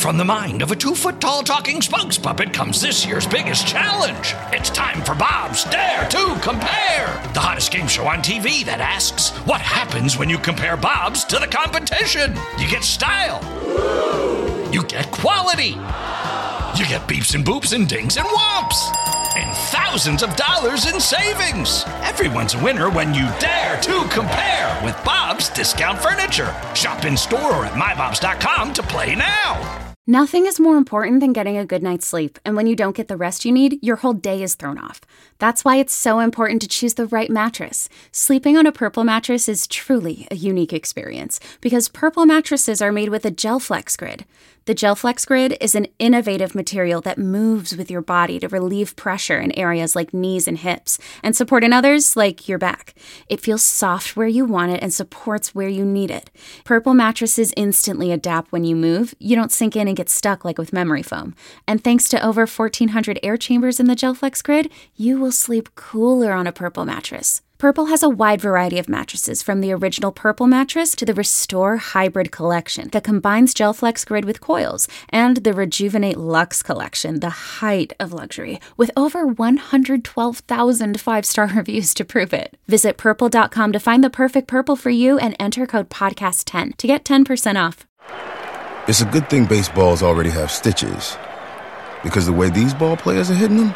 from the mind of a 2-foot-tall talking spokes puppet comes this year's biggest challenge. It's time for Bob's Dare to Compare, the hottest game show on TV that asks, what happens when you compare Bob's to the competition? You get style. You get quality. You get beeps and boops and dings and whomps. And thousands of dollars in savings. Everyone's a winner when you dare to compare with Bob's Discount Furniture. Shop in store or at mybobs.com to play now. Nothing is more important than getting a good night's sleep, and when you don't get the rest you need, your whole day is thrown off. That's why it's so important to choose the right mattress. Sleeping on a Purple mattress is truly a unique experience, because Purple mattresses are made with a GelFlex Grid. The GelFlex Grid is an innovative material that moves with your body to relieve pressure in areas like knees and hips, and support in others like your back. It feels soft where you want it and supports where you need it. Purple mattresses instantly adapt when you move. You don't sink in and get stuck like with memory foam. And thanks to over 1,400 air chambers in the GelFlex Grid, you will sleep cooler on a Purple mattress. Purple has a wide variety of mattresses, from the original Purple mattress to the Restore Hybrid collection that combines GelFlex Grid with coils, and the Rejuvenate Luxe collection, the height of luxury, with over 112,000 five-star reviews to prove it. Visit Purple.com to find the perfect Purple for you and enter code PODCAST10 to get 10% off. It's a good thing baseballs already have stitches, because the way these ball players are hitting them,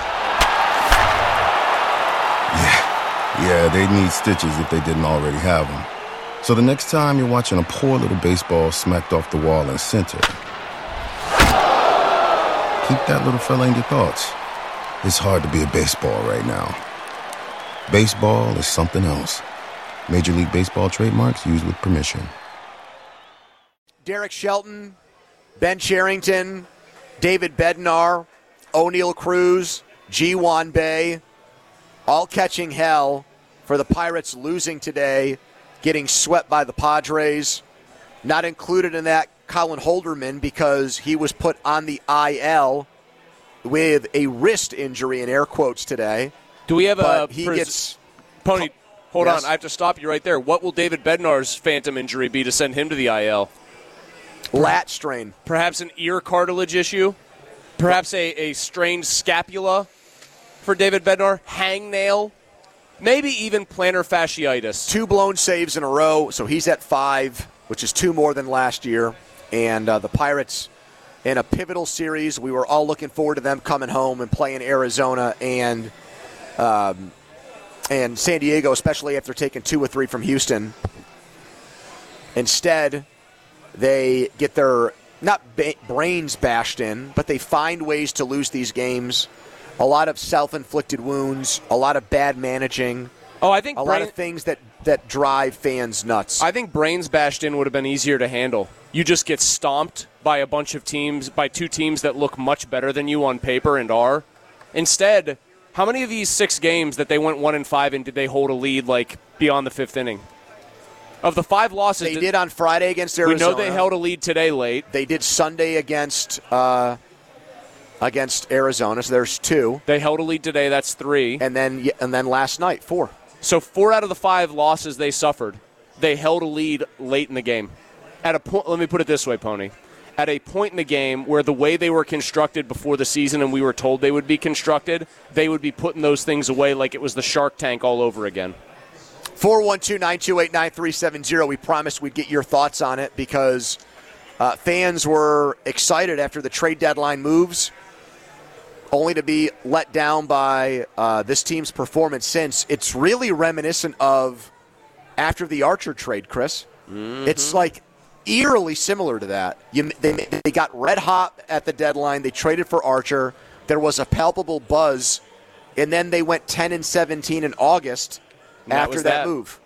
yeah, they need stitches if they didn't already have them. So the next time you're watching a poor little baseball smacked off the wall in center, keep that little fella in your thoughts. It's hard to be a baseball right now. Baseball is something else. Major League Baseball trademarks used with permission. Derek Shelton, Ben Cherington, David Bednar, O'Neal Cruz, Ji-Hwan Bae, all catching hell for the Pirates losing today, getting swept by the Padres. Not included in that, Colin Holderman, because he was put on the IL with a wrist injury, in air quotes, today. Do we have Pony, hold yes? on. I have to stop you right there. What will David Bednar's phantom injury be to send him to the IL? Lat strain. Perhaps an ear cartilage issue? Perhaps a strained scapula for David Bednar? Hangnail? Maybe even plantar fasciitis. 2 blown saves in a row, so he's at 5, which is 2 more than last year. And the Pirates in a pivotal series. We were all looking forward to them coming home and playing Arizona and San Diego, especially after taking 2 or 3 from Houston. Instead, they get their, not brains bashed in, but they find ways to lose these games. A lot of self-inflicted wounds, a lot of bad managing. I think a lot of things that drive fans nuts. I think brains bashed in would have been easier to handle. You just get stomped by a bunch of teams, by 2 teams that look much better than you on paper and are. Instead, how many of these 6 games that they went 1-5 in did they hold a lead like beyond the 5th inning? Of the 5 losses, they did on Friday against Arizona. We know they held a lead today late. They did Sunday against Arizona, so there's 2. They held a lead today, that's 3. And then last night, 4. So 4 out of the 5 losses they suffered, they held a lead late in the game. At a point, let me put it this way, Pony. At a point in the game where the way they were constructed before the season and we were told they would be constructed, they would be putting those things away like it was the Shark Tank all over again. 412-928-9370. We promised we'd get your thoughts on it because fans were excited after the trade deadline moves, only to be let down by this team's performance since. It's really reminiscent of after the Archer trade, Chris. Mm-hmm. It's like eerily similar to that. They got red hot at the deadline. They traded for Archer. There was a palpable buzz, and then they went 10-17 in August after that move.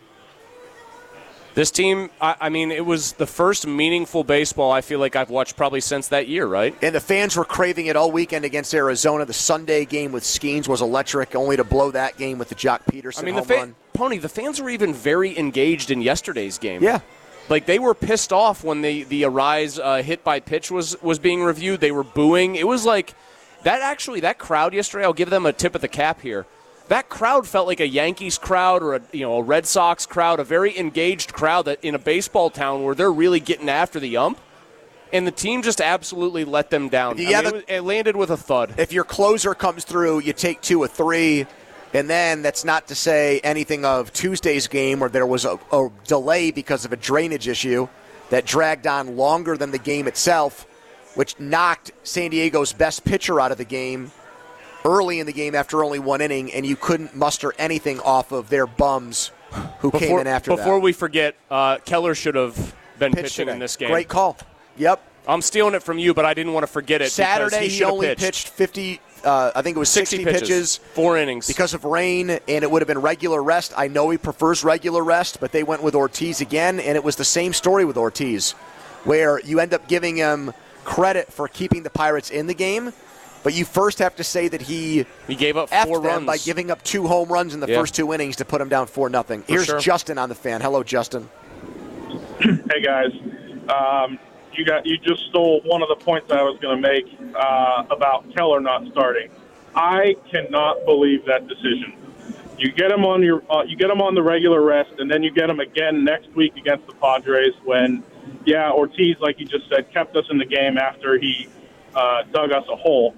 This team, I mean, it was the first meaningful baseball I feel like I've watched probably since that year, right? And the fans were craving it all weekend against Arizona. The Sunday game with Skeens was electric, only to blow that game with the Jock Peterson home run. Pony, the fans were even very engaged in yesterday's game. Yeah. Like, they were pissed off when the Arise hit by pitch was being reviewed. They were booing. It was like, that crowd yesterday, I'll give them a tip of the cap here. That crowd felt like a Yankees crowd or a Red Sox crowd, a very engaged crowd that in a baseball town where they're really getting after the ump. and the team just absolutely let them down. Yeah, it landed with a thud. If your closer comes through, you take 2 of 3, and then that's not to say anything of Tuesday's game where there was a delay because of a drainage issue that dragged on longer than the game itself, which knocked San Diego's best pitcher out of the game early in the game after only 1 inning, and you couldn't muster anything off of their bums who came in after that. Before we forget, Keller should have been pitching in this game. Great call. Yep. I'm stealing it from you, but I didn't want to forget it. Saturday, he only pitched 50, I think it was 60 pitches. 4 innings. Because of rain, and it would have been regular rest. I know he prefers regular rest, but they went with Ortiz again, and it was the same story with Ortiz, where you end up giving him credit for keeping the Pirates in the game, but you first have to say that he gave up 4 runs by giving up 2 home runs in the first 2 innings to put him down 4-0. Here's Justin on the Fan. Hello, Justin. Hey guys, you just stole one of the points I was going to make about Keller not starting. I cannot believe that decision. You get him on the regular rest, and then you get him again next week against the Padres when, Ortiz, like you just said, kept us in the game after he dug us a hole.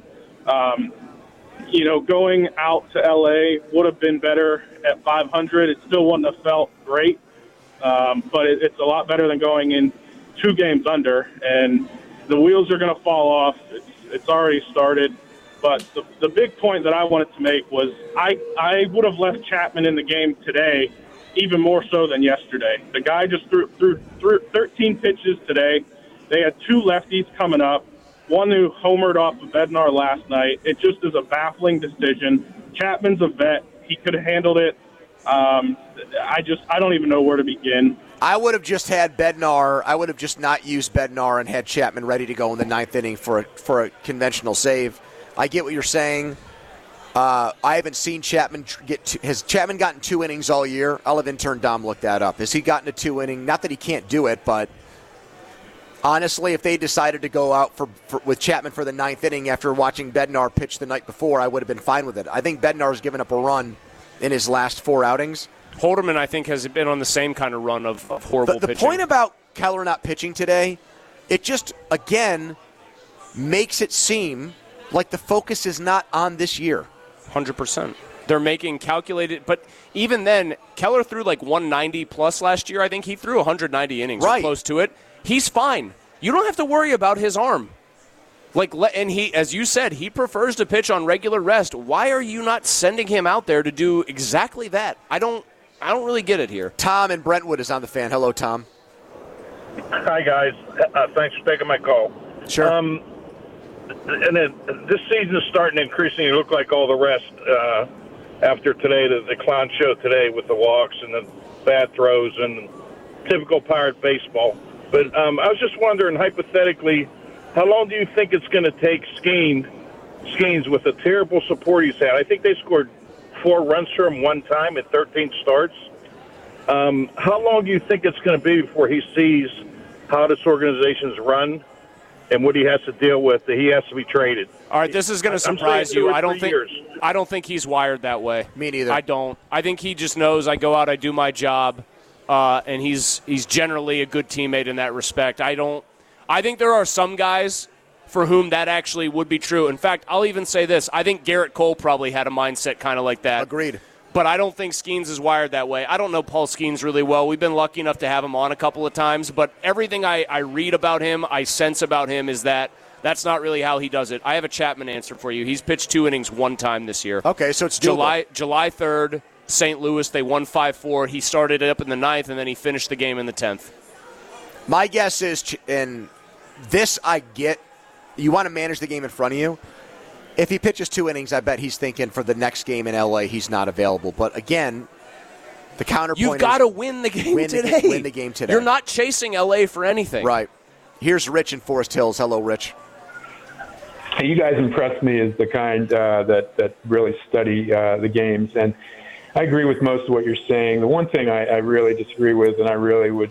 Going out to L.A. would have been better at 500. It still wouldn't have felt great, but it's a lot better than going in 2 games under, and the wheels are going to fall off. It's already started. But the big point that I wanted to make was I would have left Chapman in the game today even more so than yesterday. The guy just threw 13 pitches today. They had 2 lefties coming up, one who homered off of Bednar last night. It just is a baffling decision. Chapman's a vet. He could have handled it. I don't even know where to begin. I would have just had Bednar. I would have just not used Bednar and had Chapman ready to go in the 9th inning for a conventional save. I get what you're saying. I haven't seen Chapman has Chapman gotten 2 innings all year? I'll have intern Dom look that up. Has he gotten a 2 inning? Not that he can't do it, but honestly, if they decided to go out with Chapman for the 9th inning after watching Bednar pitch the night before, I would have been fine with it. I think Bednar's given up a run in his last 4 outings. Holderman, I think, has been on the same kind of run of horrible pitching. The point about Keller not pitching today, it just, again, makes it seem like the focus is not on this year. 100%. They're making calculated, but even then, Keller threw like 190 plus last year. I think he threw 190 innings, or close to it. He's fine. You don't have to worry about his arm. And he, as you said, he prefers to pitch on regular rest. Why are you not sending him out there to do exactly that? I don't really get it here. Tom in Brentwood is on the Fan. Hello, Tom. Hi, guys. Thanks for taking my call. Sure. And then this season is starting to increasingly look like all the rest after today, the clown show today with the walks and the bad throws and typical Pirate baseball. But I was just wondering, hypothetically, how long do you think it's going to take Skeens with the terrible support he's had? I think they scored 4 runs for him one time in 13 starts. How long do you think it's going to be before he sees how this organization's run and what he has to deal with, that he has to be traded? All right, this is going to surprise you. I don't think he's wired that way. Me neither. I don't. I think he just knows I go out, I do my job, and he's generally a good teammate in that respect. I think there are some guys for whom that actually would be true. In fact, I'll even say this. I think Garrett Cole probably had a mindset kind of like that. Agreed. But I don't think Skeens is wired that way. I don't know Paul Skeens really well. We've been lucky enough to have him on a couple of times, but everything I read about him, I sense about him is that that's not really how he does it. I have a Chapman answer for you. He's pitched 2 innings one time this year. Okay, so it's doable. July 3rd, St. Louis, they won 5-4. He started it up in the 9th, and then he finished the game in the 10th. My guess is, and this I get, you want to manage the game in front of you. If he pitches 2 innings, I bet he's thinking for the next game in L.A. he's not available. But again, the counterpoint is... You've got to win the game today. Win the game today. You're not chasing L.A. for anything. Right. Here's Rich in Forest Hills. Hello, Rich. Hey, you guys impress me as the kind that really study the games. And I agree with most of what you're saying. The one thing I really disagree with, and I really would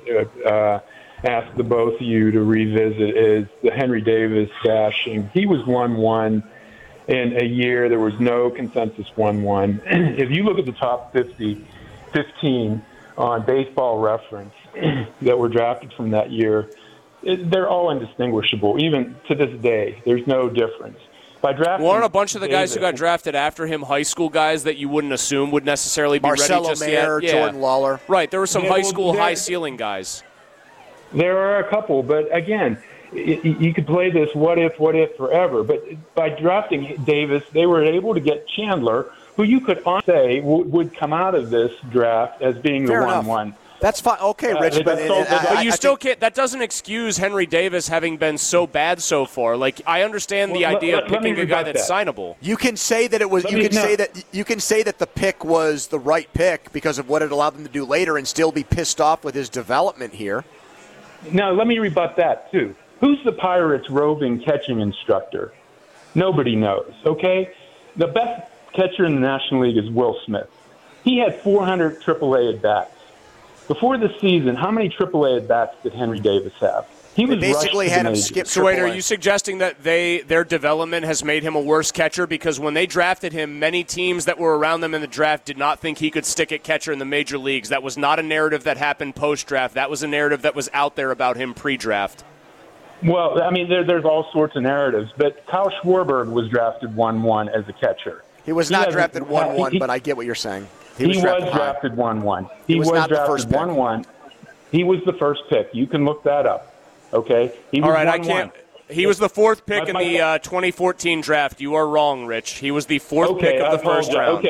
ask the both of you to revisit, is the Henry Davis dashing. He was 1-1. In a year, there was no consensus 1-1. If you look at the top 15 on Baseball Reference that were drafted from that year, they're all indistinguishable. Even to this day, there's no difference. By drafting, aren't a bunch of the guys who got drafted after him high school guys that you wouldn't assume would necessarily be Marcelo ready just Mayer, yet? Jordan Lawler. Right, there were some high school, high-ceiling guys. There are a couple, but again, you could play this what if forever. But by drafting Davis, they were able to get Chandler, who you could say would come out of this draft as being the 1-1. That's fine. Okay, Rich, but you still can't. That doesn't excuse Henry Davis having been so bad so far. Like, I understand the idea of picking a guy that's signable. You can say that it was. You can say that the pick was the right pick because of what it allowed them to do later, and still be pissed off with his development here. Now, let me rebut that too. Who's the Pirates' roving catching instructor? Nobody knows. Okay, the best catcher in the National League is Will Smith. He had 400 AAA at bats. Before the season, how many AAA at-bats did Henry Davis have? He was basically had him skip AAA. So wait, are you suggesting that their development has made him a worse catcher? Because when they drafted him, many teams that were around them in the draft did not think he could stick at catcher in the major leagues. That was not a narrative that happened post-draft. That was a narrative that was out there about him pre-draft. Well, I mean, there's all sorts of narratives, but Kyle Schwarber was drafted 1-1 as a catcher. He was not drafted 1-1, but I get what you're saying. He was drafted 1-1. He was drafted 1-1. He was the first pick. You can look that up. Okay? He was all right, 1-1. I can't. He was the fourth pick in the 2014 draft. You are wrong, Rich. He was the fourth pick of the first round.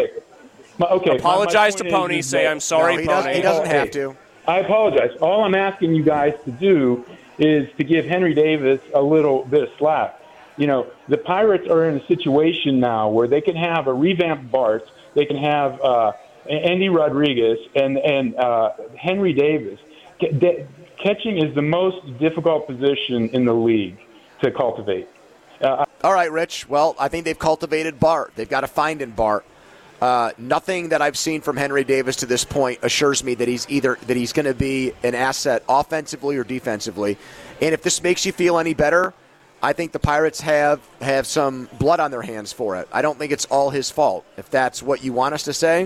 Okay. Apologize to Pony. Say, I'm sorry, Pony. He doesn't have to. I apologize. All I'm asking you guys to do is to give Henry Davis a little bit of slack. You know, the Pirates are in a situation now where they can have a revamped Bart. They can have Andy Rodriguez and Henry Davis. Catching is the most difficult position in the league to cultivate. All right, Rich. Well, I think they've cultivated Bart. They've got to find in Bart. Nothing that I've seen from Henry Davis to this point assures me that he's going to be an asset offensively or defensively. And if this makes you feel any better, I think the Pirates have some blood on their hands for it. I don't think it's all his fault, if that's what you want us to say.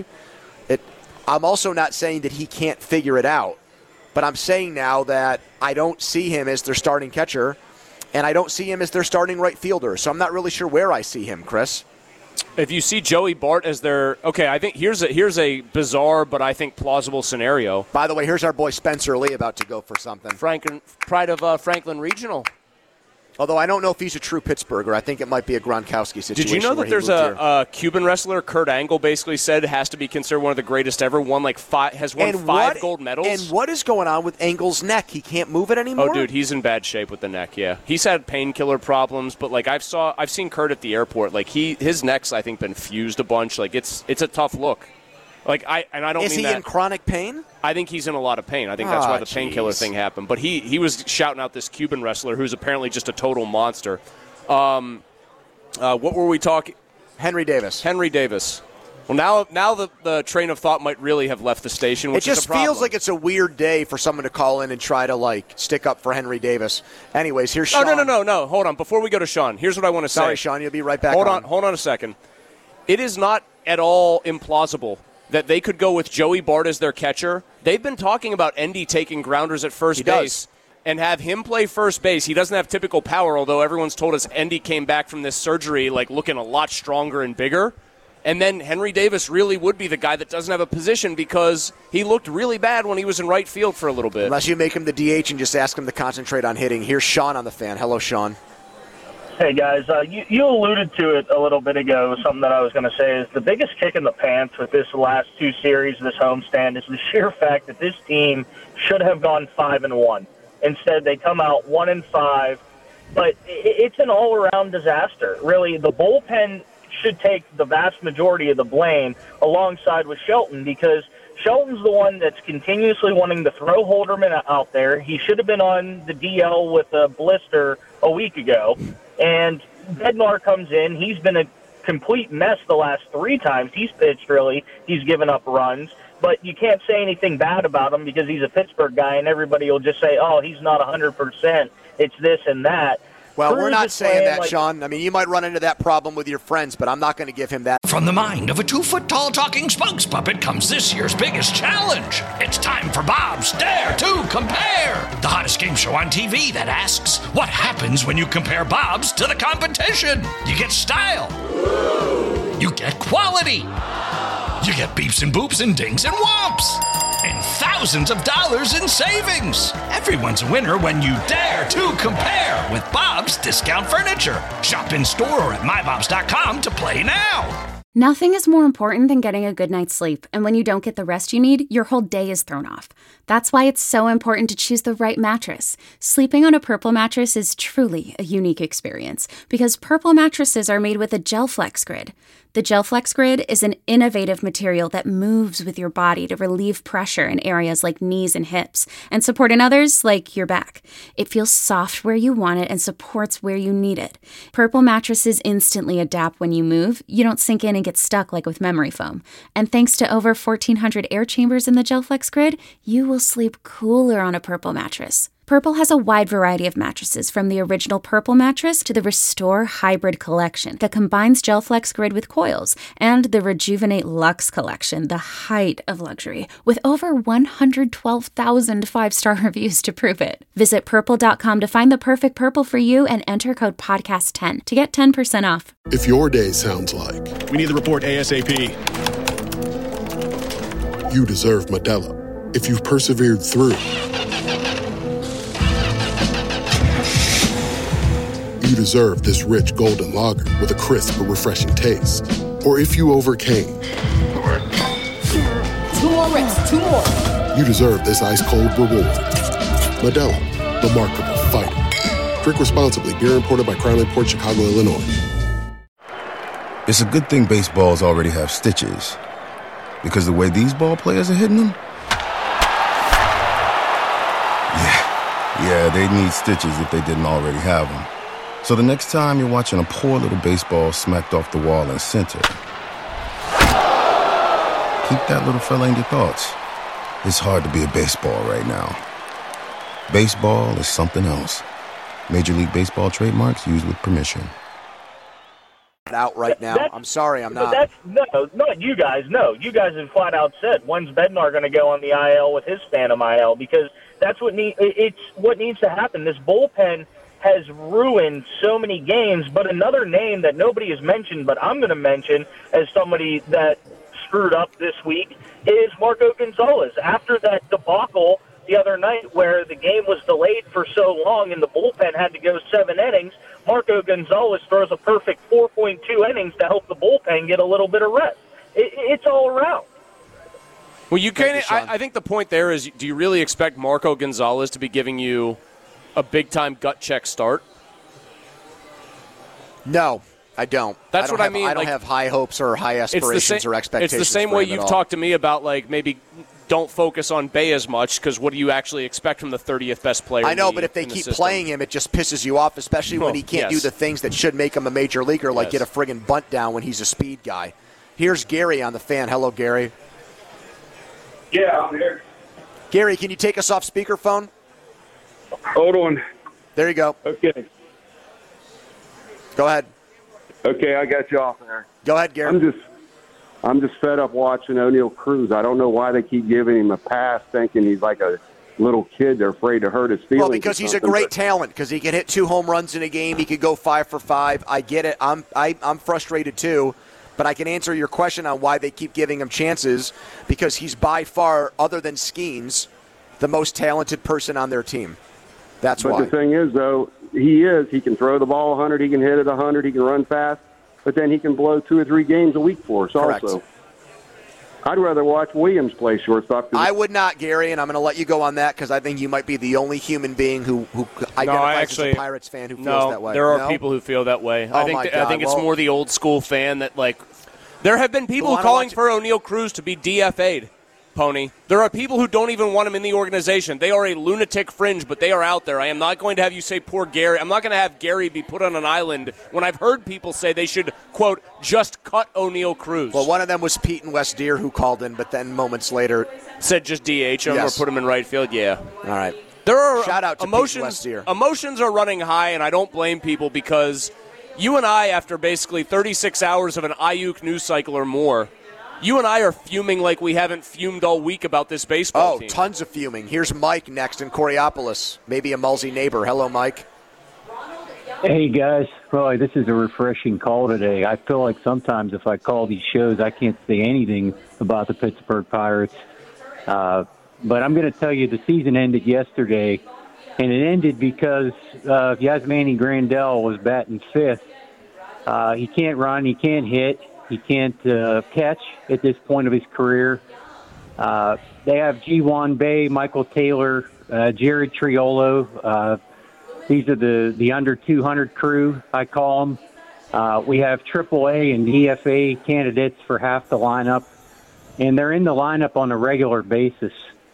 I'm also not saying that he can't figure it out, but I'm saying now that I don't see him as their starting catcher, and I don't see him as their starting right fielder, so I'm not really sure where I see him, Chris. If you see Joey Bart as their I think here's a bizarre but I think plausible scenario. By the way, here's our boy Spencer Lee about to go for something. Pride of Franklin Regional. Although I don't know if he's a true Pittsburgher. I think it might be a Gronkowski situation. Did you know that there's a Cuban wrestler, Kurt Angle, basically said has to be considered one of the greatest ever, has won five gold medals? And what is going on with Angle's neck? He can't move it anymore? Oh, dude, he's in bad shape with the neck, yeah. He's had painkiller problems, but like I've seen Kurt at the airport. Like his neck's, I think, been fused a bunch. Like it's a tough look. Like I don't is mean he in chronic pain? I think he's in a lot of pain. I think that's why the painkiller thing happened. But he was shouting out this Cuban wrestler who's apparently just a total monster. What were we talking? Henry Davis. Henry Davis. Well, now the train of thought might really have left the station, which is a problem. It just feels like it's a weird day for someone to call in and try to, stick up for Henry Davis. Anyways, here's Sean. No. Hold on. Before we go to Sean, here's what I want to say. Sorry, Sean. You'll be right back Hold on a second. It is not at all implausible that they could go with Joey Bart as their catcher. They've been talking about Endy taking grounders at first base and have him play first base. He doesn't have typical power, although everyone's told us Endy came back from this surgery looking a lot stronger and bigger. And then Henry Davis really would be the guy that doesn't have a position because he looked really bad when he was in right field for a little bit. Unless you make him the DH and just ask him to concentrate on hitting. Here's Sean on the Fan. Hello, Sean. Hey, guys. You alluded to it a little bit ago. Something that I was going to say is the biggest kick in the pants with this last two series, this homestand, is the sheer fact that this team should have gone 5-1. Instead, they come out 1-5. But it's an all-around disaster. Really, the bullpen should take the vast majority of the blame alongside with Shelton because Shelton's the one that's continuously wanting to throw Holderman out there. He should have been on the DL with a blister a week ago. And Bednar comes in. He's been a complete mess the last three times he's pitched, really. He's given up runs. But you can't say anything bad about him because he's a Pittsburgh guy, and everybody will just say, oh, he's not 100%. It's this and that. Well, Cruz we're not is saying playing that, like- Sean. I mean, you might run into that problem with your friends, but I'm not going to give him that. From the mind of a 2-foot-tall talking spokes puppet comes this year's biggest challenge. It's time for Bob's Dare to Compare, the hottest game show on TV that asks, what happens when you compare Bob's to the competition? You get style. You get quality. You get beeps and boops and dings and whomps. And thousands of dollars in savings. Everyone's a winner when you dare to compare with Bob's Discount Furniture. Shop in store or at mybobs.com to play now. Nothing is more important than getting a good night's sleep, and when you don't get the rest you need, your whole day is thrown off. That's why it's so important to choose the right mattress. Sleeping on a Purple mattress is truly a unique experience, because Purple mattresses are made with a GelFlex Grid. The GelFlex Grid is an innovative material that moves with your body to relieve pressure in areas like knees and hips, and support in others like your back. It feels soft where you want it and supports where you need it. Purple mattresses instantly adapt when you move. You don't sink in and get stuck like with memory foam. And thanks to over 1,400 air chambers in the GelFlex Grid, you will sleep cooler on a Purple mattress. Purple has a wide variety of mattresses, from the original Purple mattress to the Restore Hybrid collection that combines GelFlex Grid with coils, and the Rejuvenate Luxe collection, the height of luxury, with over 112,000 five-star reviews to prove it. Visit purple.com to find the perfect Purple for you and enter code podcast10 to get 10% off. If your day sounds like, we need the report ASAP, you deserve Modelo. If you've persevered through, you deserve this rich golden lager with a crisp but refreshing taste. Or if you overcame. 2 more reps, 2 more. You deserve this ice-cold reward. Modelo, the Markable Fighter. Drink responsibly. Beer imported by Crown Imports, Chicago, Illinois. It's a good thing baseballs already have stitches. Because the way these ball players are hitting them? Yeah, they'd need stitches if they didn't already have them. So the next time you're watching a poor little baseball smacked off the wall in center, keep that little fella in your thoughts. It's hard to be a baseball right now. Baseball is something else. Major League Baseball trademarks used with permission. Out right now. I'm sorry, I'm not. Not you guys. No, you guys have flat out said, when's Bednar going to go on the IL with his Phantom IL? Because that's it's what needs to happen. This bullpen has ruined so many games, but another name that nobody has mentioned, but I'm going to mention as somebody that screwed up this week, is Marco Gonzalez. After that debacle the other night where the game was delayed for so long and the bullpen had to go 7 innings, Marco Gonzalez throws a perfect 4.2 innings to help the bullpen get a little bit of rest. It's all around. Well, I think the point there is, do you really expect Marco Gonzalez to be giving you a big-time gut check start? No, I don't. That's what I mean. I don't have high hopes or high aspirations or expectations. It's the same way you've talked to me about, like, maybe don't focus on Bay as much, because what do you actually expect from the 30th best player? I know, but if they keep playing him, it just pisses you off, especially when he can't do the things that should make him a major leaguer, like get a friggin' bunt down when he's a speed guy. Here's Gary on the Fan. Hello, Gary. Yeah, I'm here. Gary, can you take us off speakerphone? Hold on. There you go. Okay. Go ahead. Okay, I got you off there. Go ahead, Gary. I'm just fed up watching O'Neal Cruz. I don't know why they keep giving him a pass, thinking he's like a little kid. They're afraid to hurt his feelings. Well, because he's a great talent. Because he can hit 2 home runs in a game. He could go 5 for 5. I get it. I'm frustrated too. But I can answer your question on why they keep giving him chances, because he's by far, other than Skeens, the most talented person on their team. That's why. But the thing is, though, he can throw the ball 100, he can hit it 100, he can run fast, but then he can blow 2 or 3 games a week for us. Correct. Also. I'd rather watch Williams play shortstop. I would not, Gary, and I'm going to let you go on that because I think you might be the only human being who identifies as a Pirates fan who feels that way. There are people who feel that way. Oh, I think it's more the old school fan that, like, there have been people calling for O'Neal Cruz to be DFA'd. Pony. There are people who don't even want him in the organization. They are a lunatic fringe, but they are out there. I am not going to have you say poor Gary. I'm not going to have Gary be put on an island when I've heard people say they should, quote, just cut O'Neal Cruz. Well, one of them was Pete and West Deer who called in, but then moments later said just DH him or put him in right field. Yeah. All right. There are Shout out to emotions. Pete Westier. Emotions are running high, and I don't blame people because you and I, after basically 36 hours of an Ayuk news cycle or more, you and I are fuming like we haven't fumed all week about this baseball team. Oh, tons of fuming. Here's Mike next in Coriopolis, maybe a Mulsey neighbor. Hello, Mike. Hey, guys. Boy, this is a refreshing call today. I feel like sometimes if I call these shows, I can't say anything about the Pittsburgh Pirates. But I'm going to tell you the season ended yesterday, and it ended because Yasmani Grandal was batting fifth. He can't run. He can't hit. He can't catch at this point of his career. They have G1 Bay, Michael Taylor, Jared Triolo. These are the under 200 crew, I call them. We have AAA and DFA candidates for half the lineup, and they're in the lineup on a regular basis.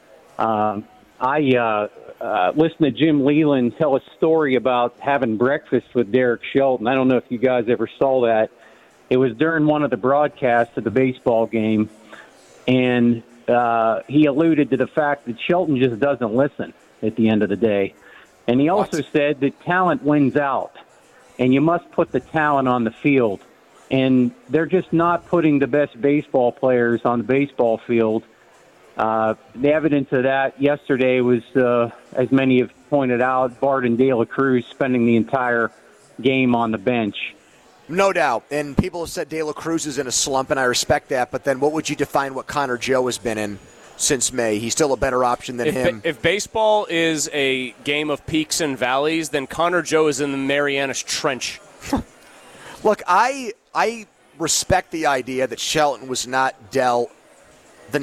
I listened to Jim Leland tell a story about having breakfast with Derek Shelton. I don't know if you guys ever saw that. It was during one of the broadcasts of the baseball game, and he alluded to the fact that Shelton just doesn't listen at the end of the day. And he also said that talent wins out, and you must put the talent on the field. And they're just not putting the best baseball players on the baseball field. The evidence of that yesterday was, as many have pointed out, Bart and De La Cruz spending the entire game on the bench. No doubt. And people have said De La Cruz is in a slump, and I respect that. But then what would you define what Connor Joe has been in since May? He's still a better option than him. If baseball is a game of peaks and valleys, then Connor Joe is in the Marianas Trench. Look, I respect the idea that Shelton was not dealt the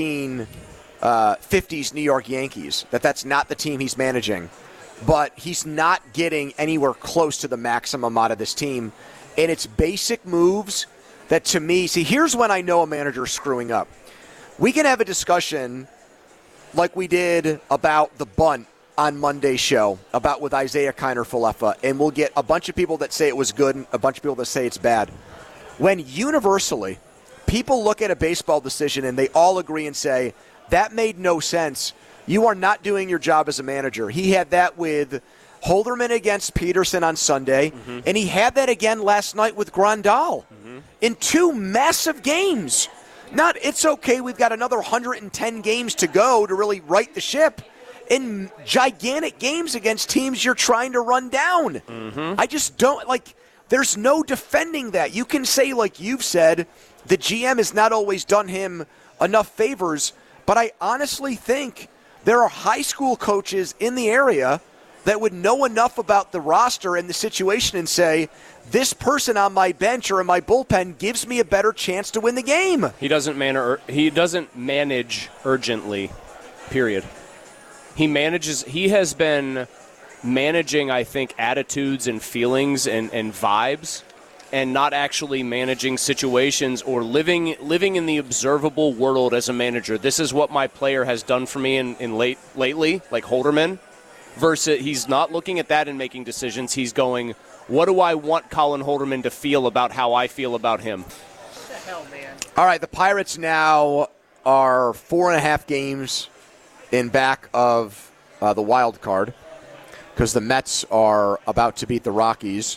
1950s New York Yankees, that's not the team he's managing. But he's not getting anywhere close to the maximum out of this team. And it's basic moves that, to me, see, here's when I know a manager's screwing up. We can have a discussion like we did about the bunt on Monday's show, about with Isaiah Kiner-Falefa, and we'll get a bunch of people that say it was good and a bunch of people that say it's bad. When universally people look at a baseball decision and they all agree and say, that made no sense, you are not doing your job as a manager. He had that with Holderman against Peterson on Sunday, and he had that again last night with Grandal in two massive games. Not, it's okay, we've got another 110 games to go to really right the ship. In gigantic games against teams you're trying to run down. I just don't, there's no defending that. You can say, like you've said, the GM has not always done him enough favors, but I honestly think there are high school coaches in the area that would know enough about the roster and the situation and say, this person on my bench or in my bullpen gives me a better chance to win the game. He doesn't manage urgently, period. He has been managing, I think, attitudes and feelings and vibes, and not actually managing situations or living in the observable world as a manager. This is what my player has done for me lately, like Holderman, versus he's not looking at that and making decisions. He's going, what do I want Colin Holderman to feel about how I feel about him? What the hell, man? All right, the Pirates now are 4.5 games in back of the wild card because the Mets are about to beat the Rockies,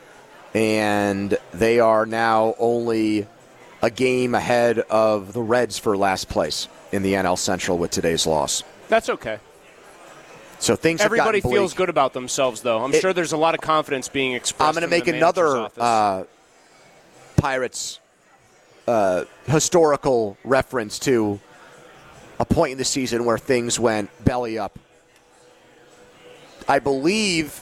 and they are now only a game ahead of the Reds for last place in the NL Central with today's loss. That's okay. So things Everybody have gotten bleak. feels good about themselves, though. I'm sure there's a lot of confidence being expressed. I'm going to make another Pirates historical reference to a point in the season where things went belly up. I believe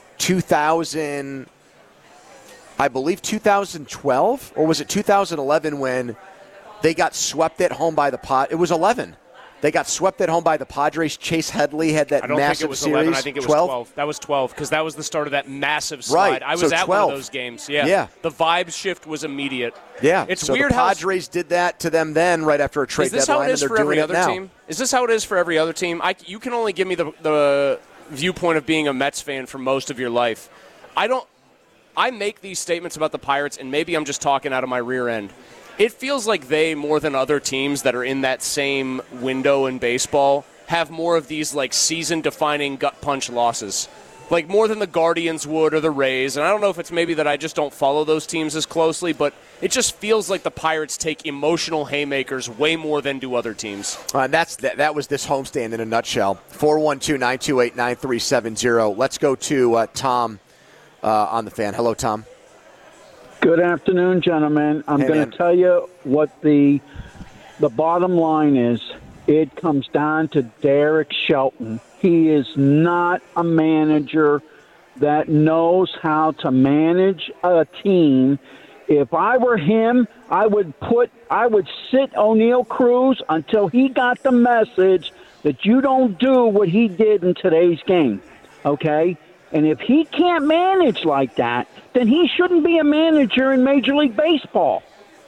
2012, or was it 2011 when they got swept at home by the Padres? It was 11. They got swept at home by the Padres. Chase Headley had that massive series. I don't think it was 11. I think it was 12. That was 12 because that was the start of that massive slide. Right. I was at 12. one of those games. Yeah. The vibe shift was immediate. Yeah. It's so weird the Padres did that to them then right after a trade deadline, and they're doing it now. Team? Is this how it is for every other team? You can only give me the viewpoint of being a Mets fan for most of your life. I make these statements about the Pirates, and maybe I'm just talking out of my rear end. It feels like they, more than other teams that are in that same window in baseball, have more of these like season-defining gut punch losses, like more than the Guardians would or the Rays. And I don't know if it's maybe that I just don't follow those teams as closely, but it just feels like the Pirates take emotional haymakers way more than do other teams. And that was this homestand in a nutshell. 412-928-9370. Let's go to Tom on the Fan. Hello, Tom. Good afternoon, gentlemen. I'm going to tell you what the bottom line is. It comes down to Derek Shelton. He is not a manager that knows how to manage a team. If I were him, I would sit O'Neal Cruz until he got the message that you don't do what he did in today's game, okay? And if he can't manage like that, then he shouldn't be a manager in Major League Baseball.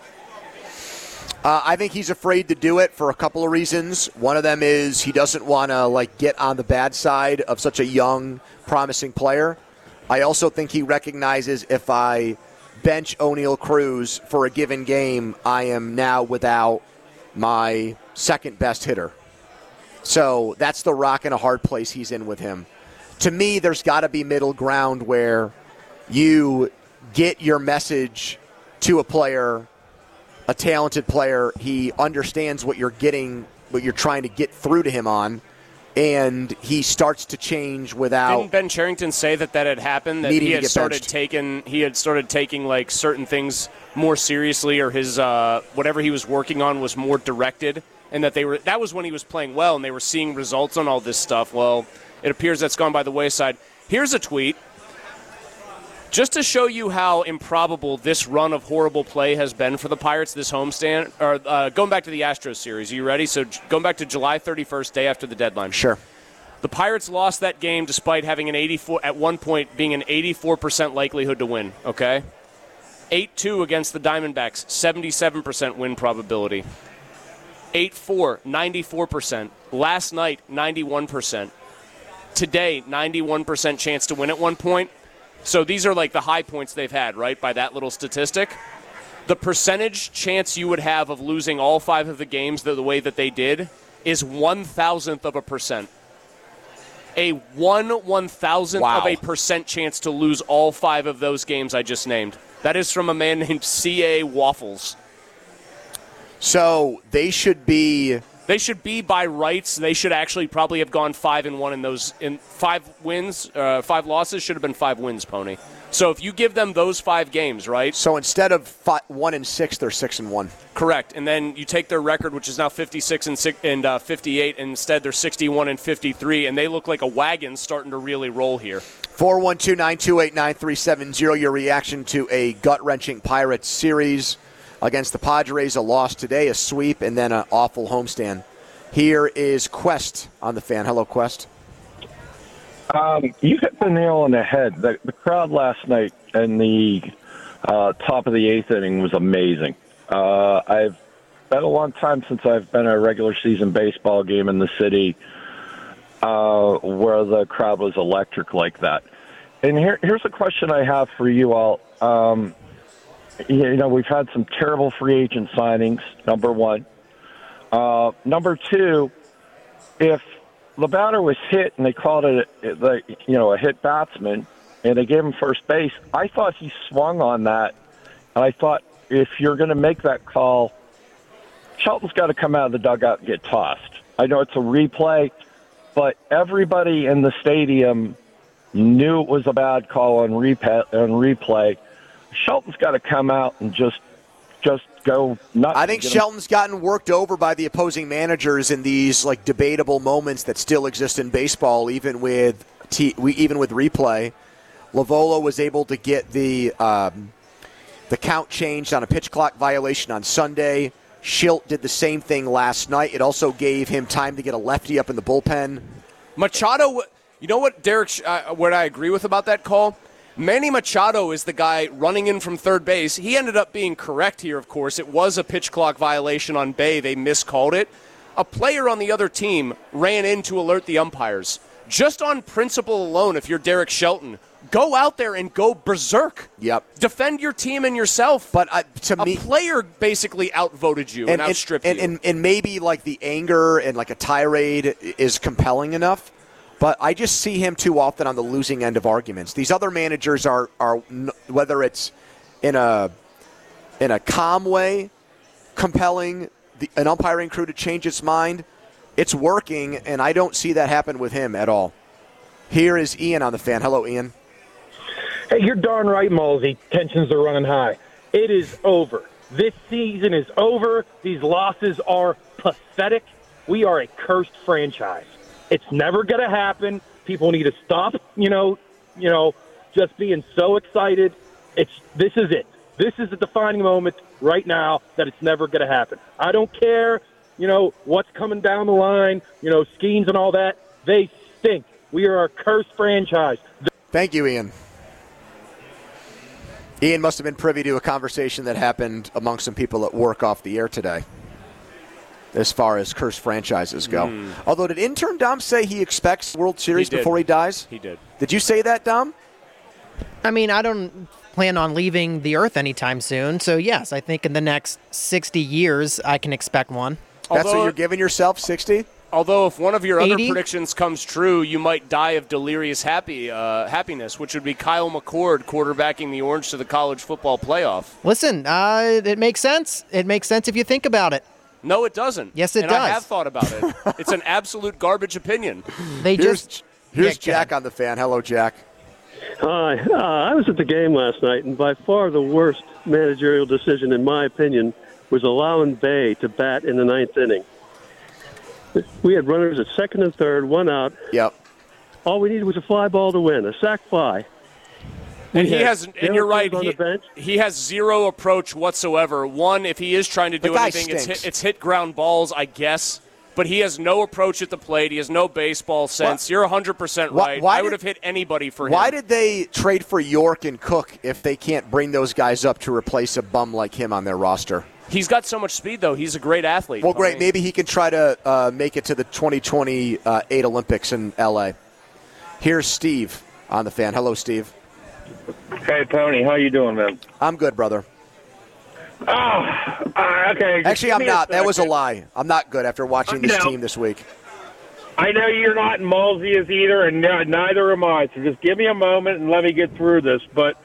I think he's afraid to do it for a couple of reasons. One of them is he doesn't want to get on the bad side of such a young, promising player. I also think he recognizes if I bench O'Neal Cruz for a given game, I am now without my second best hitter. So that's the rock and a hard place he's in with him. To me, there's got to be middle ground where you get your message to a player, a talented player. He understands what you're getting, what you're trying to get through to him on, and he starts to change without. Didn't Ben Cherington say that had happened? That he had started taking like certain things more seriously, or his whatever he was working on was more directed, and that was when he was playing well, and they were seeing results on all this stuff. Well, it appears that's gone by the wayside. Here's a tweet. Just to show you how improbable this run of horrible play has been for the Pirates, this homestand, or going back to the Astros series. Are you ready? So going back to July 31st, day after the deadline. Sure. The Pirates lost that game despite having at one point being an 84% likelihood to win, okay? 8-2 against the Diamondbacks, 77% win probability. 8-4, 94%. Last night, 91%. Today, 91% chance to win at one point. So these are like the high points they've had, right, by that little statistic. The percentage chance you would have of losing all 5 of the games the way that they did is 1,000%. A 1/1,000th of a percent chance to lose all 5 of those games I just named. That is from a man named C.A. Waffles. So they should be by rights. They should actually probably have gone 5-1 in those. In 5 wins, 5 losses should have been 5 wins, Pony. So if you give them those 5 games, right? So instead of 1-6, they're 6-1. Correct. And then you take their record, which is now 56 and 58, and instead they're 61 and 53, and they look like a wagon starting to really roll here. 412-928-9370. Your reaction to a gut-wrenching Pirates series against the Padres, a loss today, a sweep, and then an awful homestand. Here is Quest on the Fan. Hello, Quest. You hit the nail on the head. The crowd last night in the top of the 8th inning was amazing. I've been a long time since I've been at a regular season baseball game in the city where the crowd was electric like that. And here's a question I have for you all. We've had some terrible free agent signings, number one. Number two, if the batter was hit and they called it a hit batsman and they gave him first base, I thought he swung on that. And I thought if you're going to make that call, Shelton's got to come out of the dugout and get tossed. I know it's a replay, but everybody in the stadium knew it was a bad call on replay. Shelton's got to come out and just go nuts. I think Shelton's gotten worked over by the opposing managers in these debatable moments that still exist in baseball, even with replay. Lovola was able to get the count changed on a pitch clock violation on Sunday. Schilt did the same thing last night. It also gave him time to get a lefty up in the bullpen. Machado, you know what, Derek? What I agree with about that call. Manny Machado is the guy running in from third base. He ended up being correct here, of course. It was a pitch clock violation on Bay. They miscalled it. A player on the other team ran in to alert the umpires. Just on principle alone, if you're Derek Shelton, go out there and go berserk. Yep. Defend your team and yourself. But to me, a player basically outvoted you and outstripped you. And maybe like the anger and like a tirade is compelling enough. But I just see him too often on the losing end of arguments. These other managers are whether it's in a calm way, compelling an umpiring crew to change its mind, it's working, and I don't see that happen with him at all. Here is Ian on the Fan. Hello, Ian. Hey, you're darn right, Malsey. Tensions are running high. It is over. This season is over. These losses are pathetic. We are a cursed franchise. It's never going to happen. People need to stop, just being so excited. This is it. This is the defining moment right now that it's never going to happen. I don't care, what's coming down the line, schemes and all that. They stink. We are a cursed franchise. Thank you, Ian. Ian must have been privy to a conversation that happened among some people at work off the air today, as far as cursed franchises go. Although, did intern Dom say he expects World Series before he dies? He did. Did you say that, Dom? I mean, I don't plan on leaving the Earth anytime soon, so yes, I think in the next 60 years I can expect one. That's what you're giving yourself, 60? Although if one of your 80? other predictions comes true, you might die of delirious happiness, which would be Kyle McCord quarterbacking the Orange to the college football playoff. Listen, it makes sense. It makes sense if you think about it. No, it doesn't. Yes, it does. does. I have thought about it. It's an absolute garbage opinion. Here's Jack on the Fan. Hello, Jack. Hi. I was at the game last night, and by far the worst managerial decision, in my opinion, was allowing Bay to bat in the ninth inning. We had runners at second and third, one out. Yep. All we needed was a fly ball to win, a sac fly. And you're right. He has zero approach whatsoever. One, if he is trying to do anything, it's hit ground balls, I guess. But he has no approach at the plate. He has no baseball sense. You're 100% right. I would have hit anybody for him. Why did they trade for York and Cook if they can't bring those guys up to replace a bum like him on their roster? He's got so much speed, though. He's a great athlete. Well, great. Maybe he can try to make it to the 2028 Olympics in L.A. Here's Steve on the Fan. Hello, Steve. Hey, Tony. How you doing, man? I'm good, brother. Okay. Actually, I'm not. That was a lie. I'm not good after watching this team this week. I know you're not, and Malsey is either, and neither am I. So just give me a moment and let me get through this. But,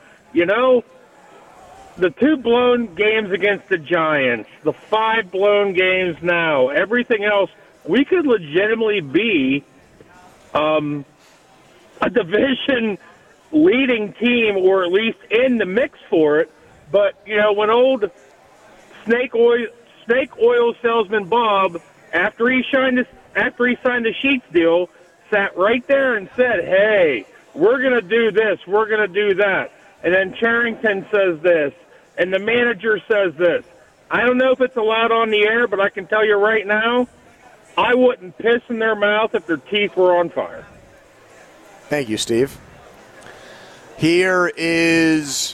the 2 blown games against the Giants, the 5 blown games now, everything else, we could legitimately be a division-leading team, or at least in the mix for it. But, when old snake oil salesman Bob, after he signed the Sheets deal, sat right there and said, hey, we're going to do this, we're going to do that. And then Charrington says this, and the manager says this. I don't know if it's allowed on the air, but I can tell you right now, I wouldn't piss in their mouth if their teeth were on fire. Thank you, Steve. Here is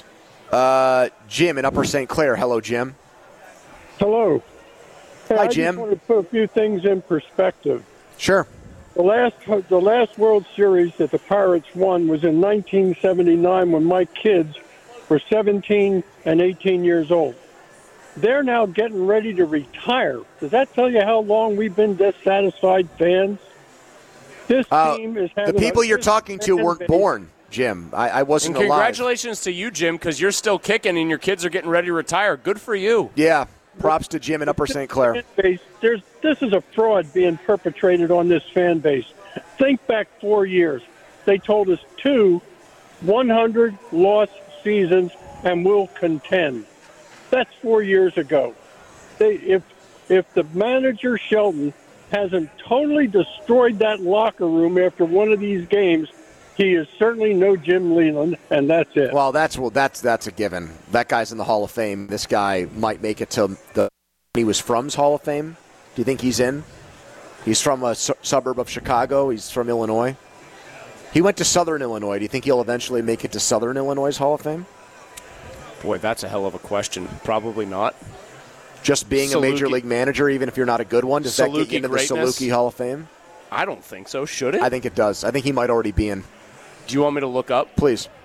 Jim in Upper St. Clair. Hello, Jim. Hello. Hey, Hi, Jim. I just want to put a few things in perspective. Sure. The last World Series that the Pirates won was in 1979 when my kids were 17 and 18 years old. They're now getting ready to retire. Does that tell you how long we've been dissatisfied fans? This team is having the people you're talking to weren't born, Jim. I wasn't alive. Congratulations to you, Jim, because you're still kicking and your kids are getting ready to retire. Good for you. Yeah. Props to Jim in Upper St. Clair. This is a fraud being perpetrated on this fan base. Think back 4 years. They told us 2 100-loss seasons and we'll contend. That's 4 years ago. If the manager, Shelton, hasn't totally destroyed that locker room after one of these games, he is certainly no Jim Leland, and that's it. Well, that's a given. That guy's in the Hall of Fame. This guy might make it to he was from's Hall of Fame. Do you think he's in? He's from a suburb of Chicago. He's from Illinois. He went to Southern Illinois. Do you think he'll eventually make it to Southern Illinois' Hall of Fame? Boy, that's a hell of a question. Probably not. Just being a major league manager, even if you're not a good one, does that get you into the Saluki Hall of Fame? I don't think so. Should it? I think it does. I think he might already be in. Do you want me to look up? Please.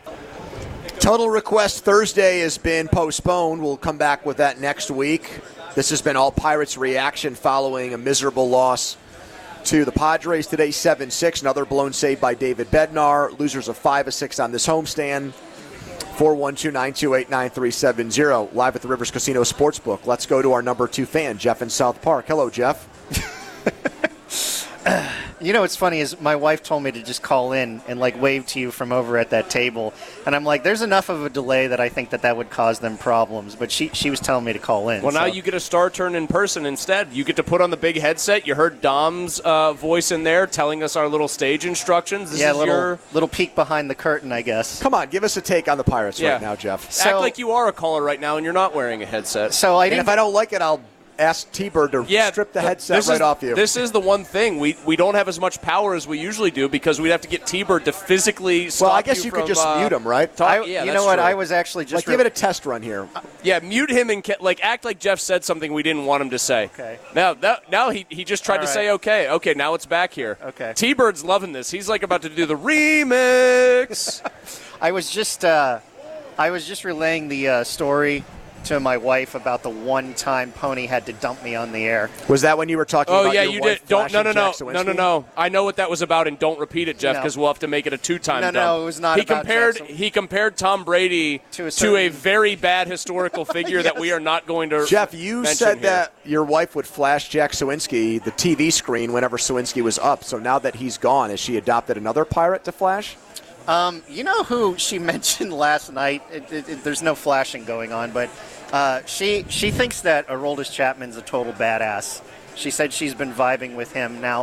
Total Request Thursday has been postponed. We'll come back with that next week. This has been all Pirates reaction following a miserable loss to the Padres today, 7-6. Another blown save by David Bednar. Losers of 5-6 on this homestand. 412-928-9370. Live at the Rivers Casino Sportsbook. Let's go to our number 2 fan, Jeff in South Park. Hello, Jeff. You know what's funny is my wife told me to just call in and wave to you from over at that table, and I'm like, there's enough of a delay that I think that would cause them problems. But she was telling me to call in. Well, now you get a star turn in person instead. You get to put on the big headset. You heard Dom's voice in there telling us our little stage instructions. This is little peek behind the curtain, I guess. Come on, give us a take on the Pirates right now, Jeff. Act like you are a caller right now and you're not wearing a headset. So if I don't like it, I'll ask T-Bird to strip the headset off you. This is the one thing. We don't have as much power as we usually do because we'd have to get T-Bird to physically stop. Well, I guess you could just mute him, right? You know what? True. I was actually just give it a test run here. Mute him and act like Jeff said something we didn't want him to say. Okay. Now he just tried to say okay. Okay, now it's back here. Okay. T-Bird's loving this. He's about to do the remix. I was just relaying the story to my wife about the one time Pony had to dump me on the air. Was that when you were talking about your you wife did. No. I know what that was about, and don't repeat it, Jeff, because we'll have to make it a 2-time dump. No, it was not about Jackson. He compared Tom Brady to a very bad historical figure that we are not going to Jeff, you said here. that your wife would flash Jack Sawinski, the TV screen, whenever Sawinski was up. So now that he's gone, has she adopted another Pirate to flash? You know who she mentioned last night? There's no flashing going on, but she thinks that Aroldis Chapman's a total badass. She said she's been vibing with him. Now,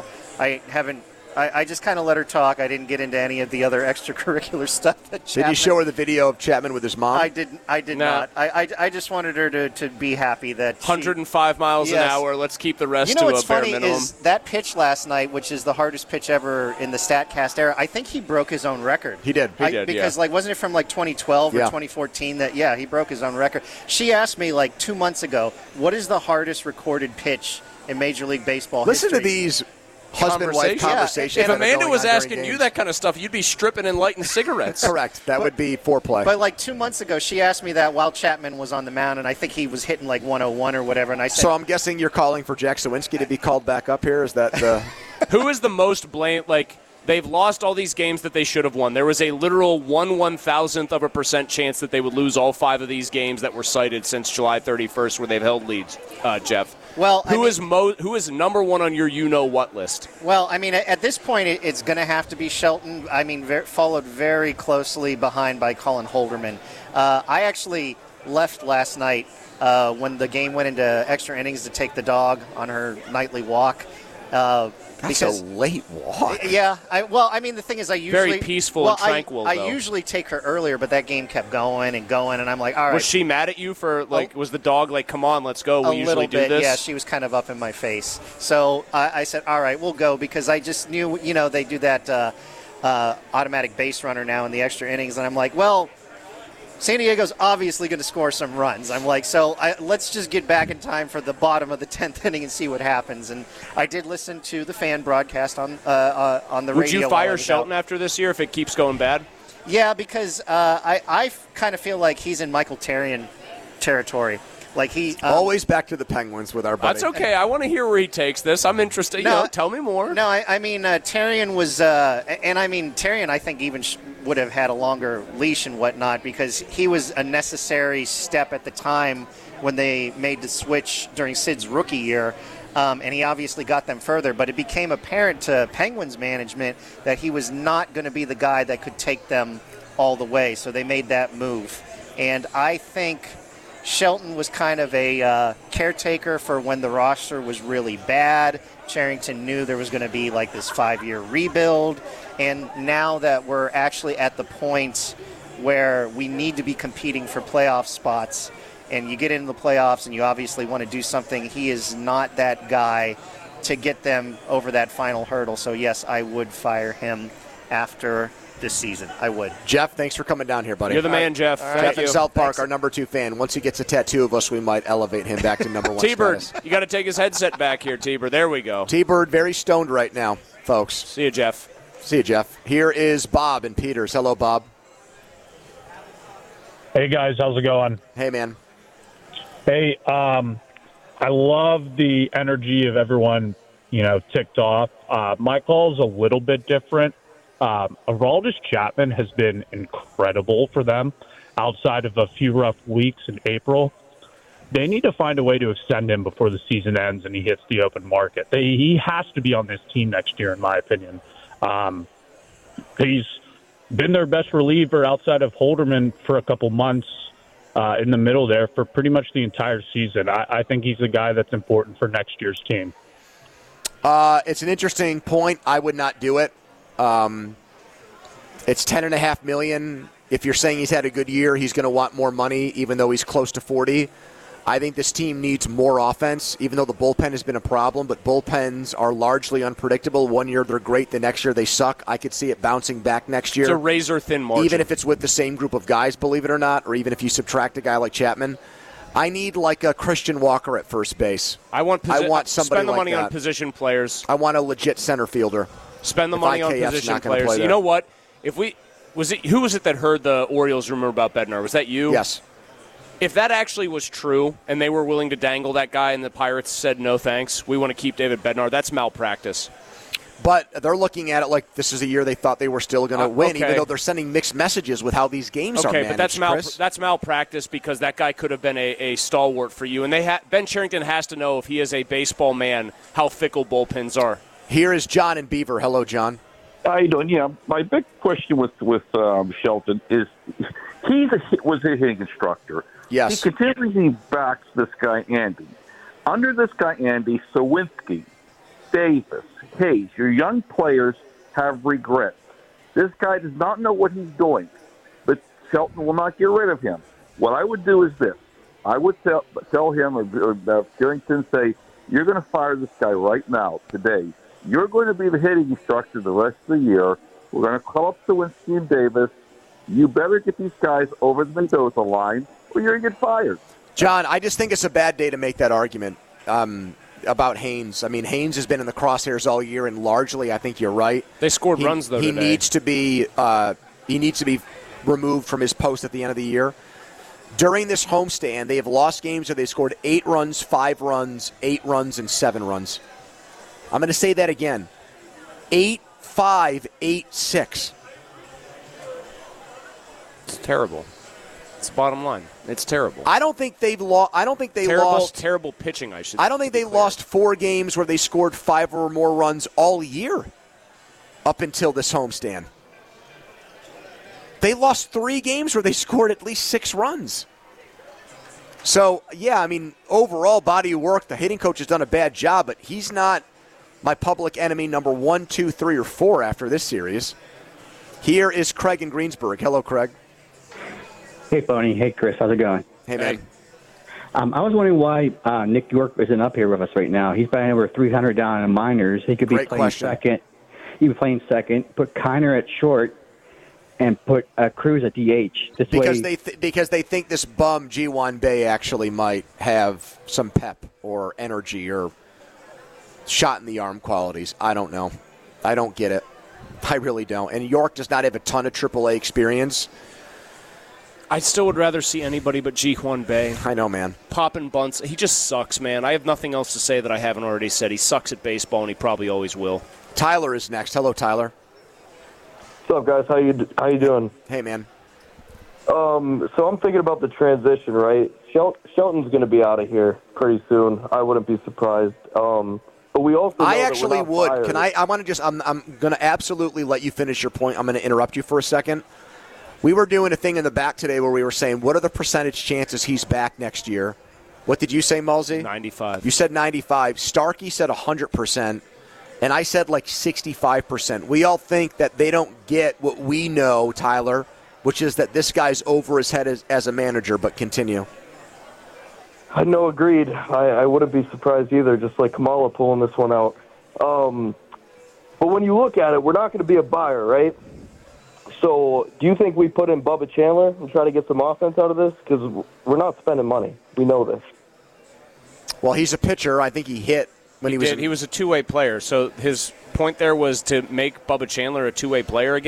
I just kind of let her talk. I didn't get into any of the other extracurricular stuff that Chapman... Did you show her the video of Chapman with his mom? I did not. I just wanted her to be happy that 105 miles an hour. Let's keep the rest to a bare minimum. You know what's funny is that pitch last night, which is the hardest pitch ever in the StatCast era, I think he broke his own record. He did. Because wasn't it from 2012 or 2014 that, he broke his own record. She asked me 2 months ago, what is the hardest recorded pitch in Major League Baseball history? Listen to these husband-wife conversations. If Amanda was asking you that kind of stuff, you'd be stripping and lighting cigarettes. Correct. That would be foreplay. But 2 months ago, she asked me that while Chapman was on the mound, and I think he was hitting 101 or whatever. And I said, so I'm guessing you're calling for Jack Sawinski to be called back up here? Is that the... Who is the most blamed? They've lost all these games that they should have won. There was a literal 1/1000% chance that they would lose all 5 of these games that were cited since July 31st where they've held leads, Jeff. Well, who is number one on your you-know-what list? Well, I mean, at this point, it's going to have to be Shelton. I mean, followed very closely behind by Colin Holderman. I actually left last night when the game went into extra innings to take the dog on her nightly walk. That's a late walk. Yeah. The thing is, I usually... Very peaceful and tranquil, though. I usually take her earlier, but that game kept going, and I'm like, all right. Was she mad at you for, was the dog come on, let's go, we usually do this? Yeah, she was kind of up in my face. So I said, all right, we'll go, because I just knew, they do that automatic base runner now in the extra innings, and I'm like, well... San Diego's obviously going to score some runs. I'm like, let's just get back in time for the bottom of the 10th inning and see what happens. And I did listen to the fan broadcast on the radio. Would you fire Shelton after this year if it keeps going bad? Yeah, because I kind of feel like he's in Michael Therrien territory. Always back to the Penguins with our buddy. That's okay. I want to hear where he takes this. I'm interested. Tell me more. No, I mean, Therrien was, Therrien, I think, even would have had a longer leash and whatnot, because he was a necessary step at the time when they made the switch during Sid's rookie year. And he obviously got them further, but it became apparent to Penguins management that he was not going to be the guy that could take them all the way. So they made that move. And I think Shelton was kind of a caretaker for when the roster was really bad. Cherington knew there was going to be this 5-year rebuild. And now that we're actually at the point where we need to be competing for playoff spots, and you get into the playoffs and you obviously want to do something, he is not that guy to get them over that final hurdle. So, yes, I would fire him after this season. I would. Jeff, thanks for coming down here, buddy. You're the man, Jeff. Jeff in South Park, our number 2 fan. Once he gets a tattoo of us, we might elevate him back to number 1 T-Bird, status. you got to take his headset back here, T-Bird. There we go. T-Bird very stoned right now, folks. See you, Jeff. See you, Jeff. Here is Bob and Peters. Hello, Bob. Hey, guys. How's it going? Hey, man. Hey, I love the energy of everyone, ticked off. My call's a little bit different. Aroldis Chapman has been incredible for them outside of a few rough weeks in April. They need to find a way to extend him before the season ends and he hits the open market. He has to be on this team next year, in my opinion. He's been their best reliever outside of Holderman for a couple months in the middle there for pretty much the entire season. I think he's a guy that's important for next year's team. It's an interesting point. I would not do it. It's $10.5 million. If you're saying he's had a good year, he's going to want more money, even though he's close to 40. I think this team needs more offense, even though the bullpen has been a problem. But bullpens are largely unpredictable. One year they're great, the next year they suck. I could see it bouncing back next year. It's a razor-thin margin. Even if it's with the same group of guys, believe it or not, or even if you subtract a guy like Chapman. I need like a Christian Walker at first base. I want somebody spend the money like on position players. I want a legit center fielder. Spend the money on position players. You know what? Who was it that heard the Orioles rumor about Bednar? Was that you? Yes. If that actually was true and they were willing to dangle that guy and the Pirates said no thanks, we want to keep David Bednar, that's malpractice. But they're looking at it like this is a year they thought they were still going to win, even though they're sending mixed messages with how these games are managed. Okay, but that's malpractice because that guy could have been a stalwart for you. And Ben Cherington has to know, if he is a baseball man, how fickle bullpens are. Here is John in Beaver. Hello, John. How you doing? Yeah, my big question with Shelton is was a hitting instructor. Yes. He continually backs this guy, Andy. Under this guy, Andy, Sawinski, Davis, Hayes, your young players have regrets. This guy does not know what he's doing, but Shelton will not get rid of him. What I would do is this. I would tell him, or Carrington say, you're going to fire this guy right now, today. You're going to be the hitting instructor the rest of the year. We're going to call up Sawinski and Davis. You better get these guys over the Mendoza line, or you're going to get fired. John, I just think it's a bad day to make that argument about Haynes. I mean, Haynes has been in the crosshairs all year, and largely, I think you're right. They scored runs though. He needs to be removed from his post at the end of the year. During this homestand, they have lost games where they scored 8 runs, 5 runs, 8 runs, and 7 runs. I'm going to say that again: 8-5, 8-6. It's terrible. It's the bottom line. It's terrible. I don't think they've lost. I don't think they lost terrible pitching. I don't think they lost 4 games where they scored 5 or more runs all year up until this homestand. They lost 3 games where they scored at least 6 runs. So, yeah, I mean, overall body of work, the hitting coach has done a bad job, but he's not my public enemy number 1, 2, 3, or 4 after this series. Here is Craig in Greensburg. Hello, Craig. Hey, Boney. Hey, Chris. How's it going? Hey, man. I was wondering why Nick York isn't up here with us right now. He's batting over 300 down in minors. He could be playing second. He'd be playing second. Put Kiner at short and put Cruz at DH. Because they think this bum G1 Bay actually might have some pep or energy or shot in the arm qualities. I don't know. I don't get it. I really don't. And York does not have a ton of AAA experience. I still would rather see anybody but Ji-Hwan Bae. I know, man. Popping bunts. He just sucks, man. I have nothing else to say that I haven't already said. He sucks at baseball, and he probably always will. Tyler is next. Hello, Tyler. What's up, guys? How you doing? Hey, man. So I'm thinking about the transition, right? Shelton's going to be out of here pretty soon. I wouldn't be surprised. But we also know I actually would. Fired. Can I want to just I'm going to absolutely let you finish your point. I'm going to interrupt you for a second. We were doing a thing in the back today where we were saying, what are the percentage chances he's back next year? What did you say, Mulsey? 95. You said 95. Starkey said 100%, and I said like 65%. We all think that they don't get what we know, Tyler, which is that this guy's over his head as a manager, but continue. I know, agreed. I wouldn't be surprised either, just like Kamala pulling this one out. But when you look at it, we're not going to be a buyer, right? So do you think we put in Bubba Chandler and try to get some offense out of this? Because we're not spending money. We know this. Well, he's a pitcher. I think he hit when he was. He was a two-way player. So his point there was to make Bubba Chandler a two-way player again?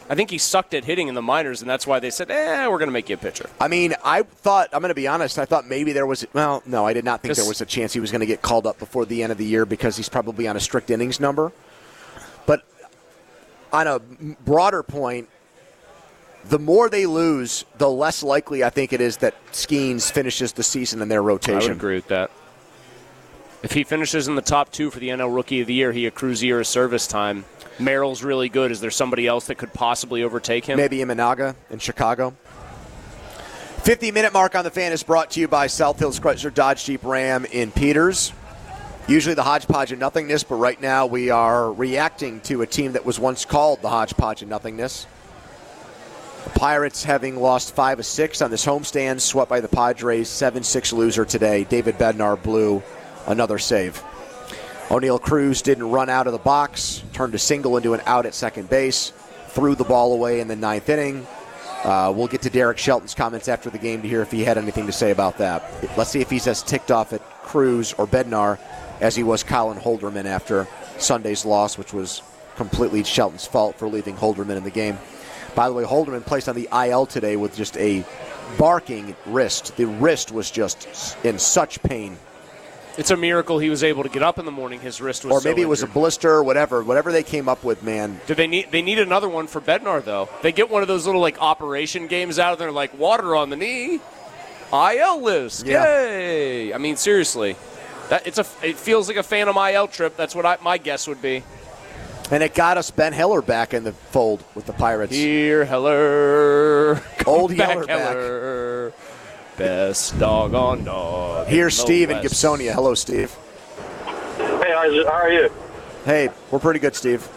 I think he sucked at hitting in the minors, and that's why they said, we're going to make you a pitcher. I mean, I'm going to be honest, I thought maybe there was, no, I did not think there was a chance he was going to get called up before the end of the year because he's probably on a strict innings number. But on a broader point, the more they lose, the less likely I think it is that Skeens finishes the season in their rotation. I would agree with that. If he finishes in the top 2 for the NL Rookie of the Year, he accrues a year of service time. Merrill's really good. Is there somebody else that could possibly overtake him? Maybe Imanaga in Chicago. 50-minute mark on the Fan is brought to you by South Hills Chrysler Dodge Jeep Ram in Peters. Usually the hodgepodge of nothingness, but right now we are reacting to a team that was once called the hodgepodge of nothingness. The Pirates, having lost 5 of 6 on this homestand, swept by the Padres, 7-6 loser today. David Bednar blew another save. O'Neill Cruz didn't run out of the box, turned a single into an out at second base, threw the ball away in the 9th inning. We'll get to Derek Shelton's comments after the game to hear if he had anything to say about that. Let's see if he's as ticked off at Cruz or Bednar as he was Colin Holderman after Sunday's loss, which was completely Shelton's fault for leaving Holderman in the game. By the way, Holderman placed on the IL today with just a barking wrist. The wrist was just in such pain. It's a miracle he was able to get up in the morning. His wrist was or maybe so it was a blister or whatever they came up with, man. Do they need another one for Bednar, though? They get one of those little operation games out of there, like water on the knee, IL list. Yeah. Yay! I mean, seriously, it feels like a Phantom IL trip. That's what my guess would be. And it got us Ben Heller back in the fold with the Pirates. Here, Heller. Old back, Heller back. Best doggone dog. Here's Steve in Gibsonia. Hello, Steve. Hey, how are you? Hey, we're pretty good, Steve.